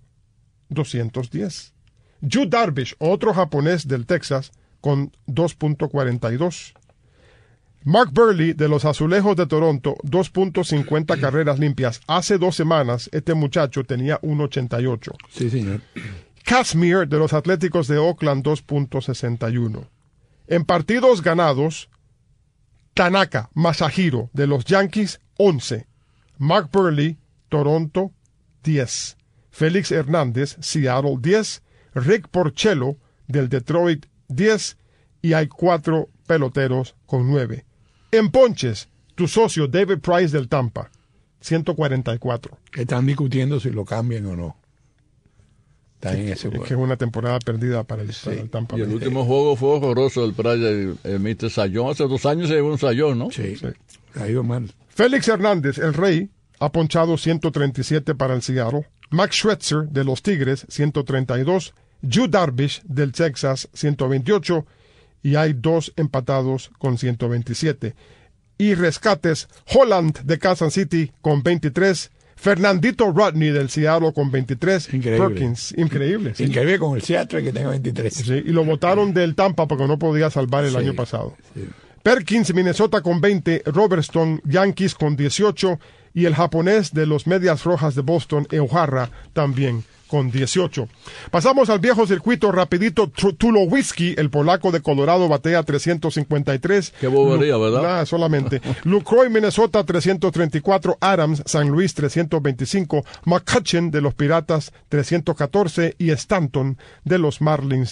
210. Yu Darvish, otro japonés del Texas, con 2.42. Mark Buehrle de los Azulejos de Toronto, 2.50 carreras limpias. Hace 2 semanas este muchacho tenía 1.88. Sí, señor. Kazmir de los Atléticos de Oakland, 2.61. En partidos ganados, Tanaka Masahiro de los Yankees, 11. Mark Buehrle, Toronto, 10. Félix Hernández, Seattle, 10. Rick Porcello del Detroit, 10. Y hay 4 peloteros con 9. En ponches, tu socio David Price del Tampa, 144. Están discutiendo si lo cambian o no. Está en ese juego. Es que es una temporada perdida para el Tampa. Y el último juego fue horroroso del Price, Mr. Sayón. Hace 2 años se llevó un Sayón, ¿no? Sí. Ha ido mal. Félix Hernández, el Rey, ha ponchado 137 para el Seattle. Max Scherzer de los Tigres, 132. Yu Darvish del Texas, 128. Y hay 2 empatados con 127. Y rescates, Holland de Kansas City con 23. Fernandito Rodney del Seattle con 23. Increíble. Perkins, increíble. Sí. Increíble con el Seattle que tenga 23. Sí, y lo votaron del Tampa porque no podía salvar el año pasado. Sí. Perkins, Minnesota con 20, Robertson, Yankees con 18 y el japonés de los Medias Rojas de Boston, Euhara, también con 18. Pasamos al viejo circuito rapidito. Tulowitzki, el polaco de Colorado, batea 353. Qué bobería, ¿verdad? Nada, solamente. Lucroy, Minnesota, 334. Adams, San Luis, 325. McCutchen, de los Piratas, 314. Y Stanton, de los Marlins,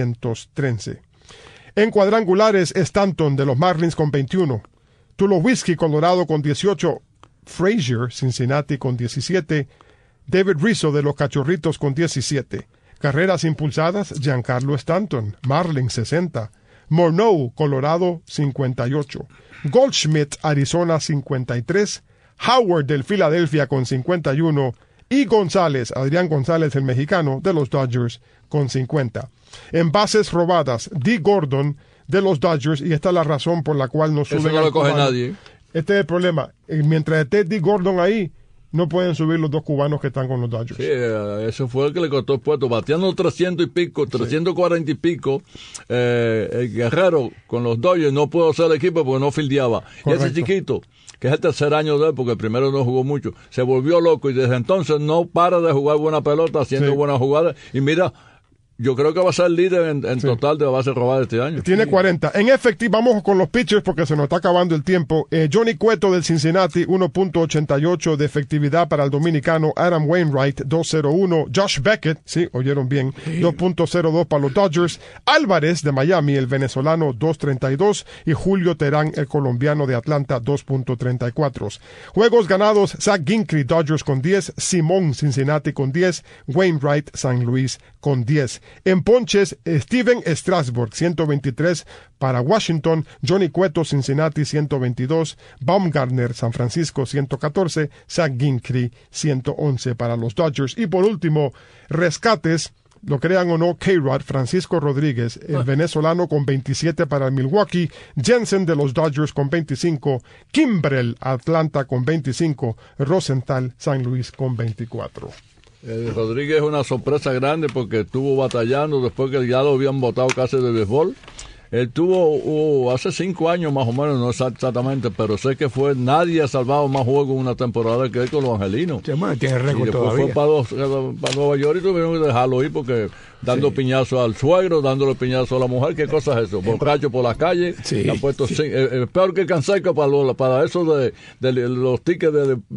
313. En cuadrangulares, Stanton, de los Marlins, con 21. Tulowitzki, Colorado, con 18. Frazier, Cincinnati, con 17. David Rizzo de los Cachorritos con 17. Carreras impulsadas, Giancarlo Stanton, Marlins 60. Morneau, Colorado 58. Goldschmidt, Arizona 53. Howard del Philadelphia con 51. Y González, Adrián González, el mexicano, de los Dodgers con 50. En bases robadas, D. Gordon de los Dodgers, y esta es la razón por la cual no suben. Eso no lo coge nadie. Este es el problema. Mientras esté D. Gordon ahí, no pueden subir los 2 cubanos que están con los Dodgers. Sí, eso fue el que le costó el puesto. Bateando 300 y pico, 340 y pico, el Guerrero con los Dodgers no pudo hacer el equipo porque no fildeaba. Y ese chiquito, que es el tercer año de él, porque el primero no jugó mucho, se volvió loco y desde entonces no para de jugar buena pelota, haciendo buenas jugadas. Y mira, yo creo que va a ser líder en total de bases robadas este año. Tiene 40. En efectivo, vamos con los pitchers porque se nos está acabando el tiempo. Johnny Cueto del Cincinnati, 1.88 de efectividad para el dominicano. Adam Wainwright, 2.01. Josh Beckett, sí, oyeron bien, 2.02 para los Dodgers. Álvarez de Miami, el venezolano, 2.32. Y Julio Terán, el colombiano de Atlanta, 2.34. Juegos ganados, Zach Ginkrey, Dodgers con 10. Simón, Cincinnati con 10. Wainwright, San Luis con 10. En ponches, Steven Strasburg, 123 para Washington. Johnny Cueto, Cincinnati, 122. Baumgartner, San Francisco, 114. Zach Ginkrey, 111 para los Dodgers. Y por último, rescates, lo crean o no, K-Rod, Francisco Rodríguez, el venezolano, con 27 para el Milwaukee. Jensen de los Dodgers con 25. Kimbrel, Atlanta con 25. Rosenthal, San Luis con 24. Rodríguez es una sorpresa grande porque estuvo batallando después que ya lo habían votado casi de béisbol. Él tuvo hace 5 años más o menos, no exactamente, pero sé que nadie ha salvado más juegos en una temporada que él con los angelinos. Sí, bueno, tiene récord y después todavía. fue para Nueva York y tuvieron que dejarlo ir porque dando piñazo al suegro, dándole piñazo a la mujer, ¿qué cosa es eso? Borracho por la calle, le han puesto peor que Canseco para eso de los tickets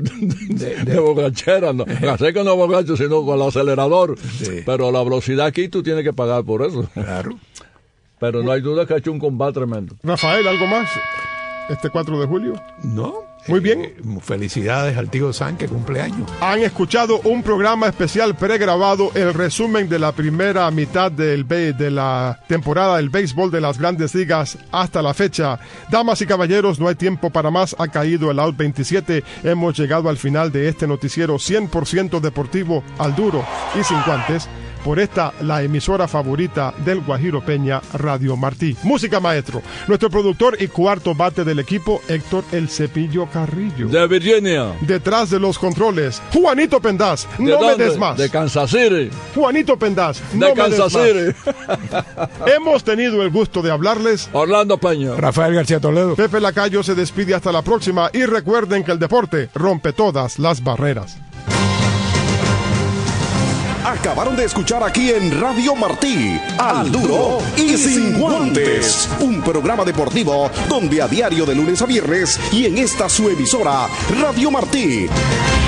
de borrachera. No. Canseco no es borracho, sino con el acelerador. Sí. Pero la velocidad aquí tú tienes que pagar por eso. Claro. Pero no hay duda que ha hecho un combate tremendo. Rafael, ¿algo más? Este 4 de julio. No. Muy bien. Felicidades al tío San, que cumpleaños. Han escuchado un programa especial pregrabado, el resumen de la primera mitad de la temporada del béisbol de las Grandes Ligas hasta la fecha. Damas y caballeros, no hay tiempo para más. Ha caído el out 27. Hemos llegado al final de este noticiero 100% deportivo, al duro y sin guantes. Por esta, la emisora favorita del Guajiro Peña, Radio Martí. Música, maestro. Nuestro productor y cuarto bate del equipo, Héctor El Cepillo Carrillo. De Virginia. Detrás de los controles, Juanito Pendaz. No me des más. De Kansas City. Juanito Pendaz. No me des más. De Kansas City. Hemos tenido el gusto de hablarles. Orlando Peña. Rafael García Toledo. Pepe Lacayo se despide hasta la próxima. Y recuerden que el deporte rompe todas las barreras. Acabaron de escuchar aquí en Radio Martí, Al Duro y Sin Guantes, un programa deportivo donde a diario de lunes a viernes y en esta su emisora, Radio Martí.